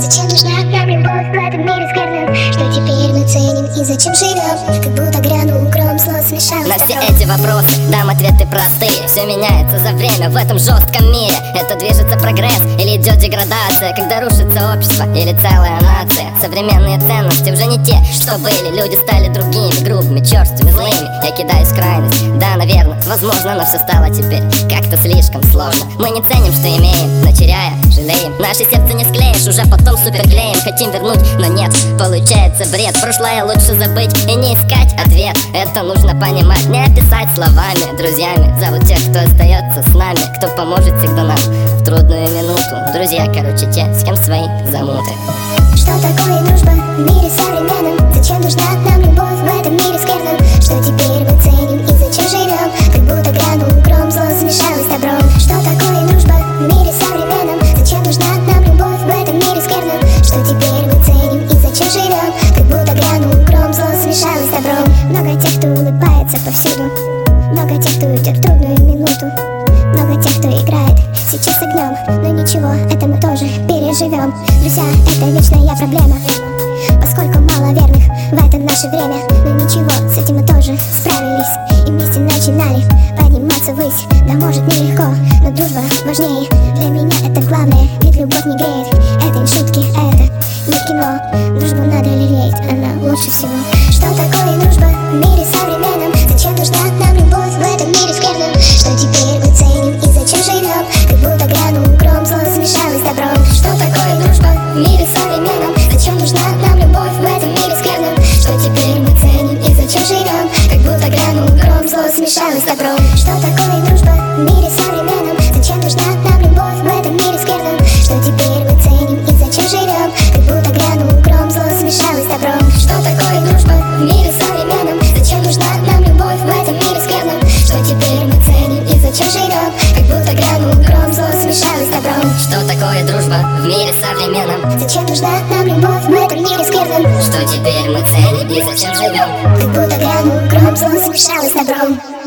Зачем нужна нам любовь в этом мире скверном? Что теперь мы ценим и зачем живем? Как будто грянул гром, зло смешалось. На все эти вопросы дам ответы простые. Все меняется за время в этом жестком мире. Это движется прогресс или идет деградация? Когда рушится общество или целая нация? Современные ценности уже не те, что были. Люди стали другими, грубыми, черствыми, злыми. Я кидаюсь в крайность, да, наверное, возможно, но все стало теперь как-то слишком сложно. Мы не ценим, что имеем, но теряя, жалеем. Наше сердце не склеишь, уже потом суперклеим. Хотим вернуть, но нет, получается бред. Прошлое лучше забыть и не искать ответ. Это нужно понимать, не описать словами. Друзьями зовут тех, кто остается с нами, кто поможет всегда нам в трудную минуту. Друзья, короче, те, с кем свои замуты. Что такое дружба в мире современном? Зачем нужна нам любовь в этом мире скверном? Что теперь мы ценим и зачем живем? Как будто грянул гром, зло смешалось с добром. Что такое дружба в мире современном? Зачем нужна нам любовь в этом мире скверном? Что теперь мы ценим и зачем живем? Как будто грянул гром, зло смешалось с добром. Много тех, кто улыбается повсюду, много тех, кто идет в трудную минуту, много тех, кто играет сейчас огнем. Но ничего, это мы тоже переживем. Друзья, это вечная проблема, поскольку мало верных в это наше время. Но ничего, с этим мы тоже справились и вместе начинали подниматься ввысь. Да, может, нелегко, но дружба важнее. Для меня это главное, ведь любовь не греет. Это не шутки, это не кино. Дружбу надо лелеять, она лучше всего. Что такое дружба в мире современном? Зачем нужна нам любовь в этом мире скверном? Что теперь мы ценим и зачем живем? Как будто грянул гром, зло смешалось с добром. Что такое дружба в мире современном? Зачем нужна нам любовь в этом мире скверном? Что теперь мы ценим и зачем живем? Как будто грянул гром, зло смешалось с добром. Что такое дружба в мире современном? Зачем нужна нам любовь в этом мире скверном? Что теперь мы ценим и зачем живем? Как будто грянул гром, зло смешалось с добром. Что такое дружба в мире современном? Зачем нужна нам любовь в этом мире скверном? Что теперь мы ценим и зачем живем? Как будто грянул гром, зло смешалось с добром. Что такое дружба в мире современном? Зачем нужна нам любовь в этом мире скверном? Что теперь мы ценим и зачем живем? Как будто грянул гром, зло смешалось с добром.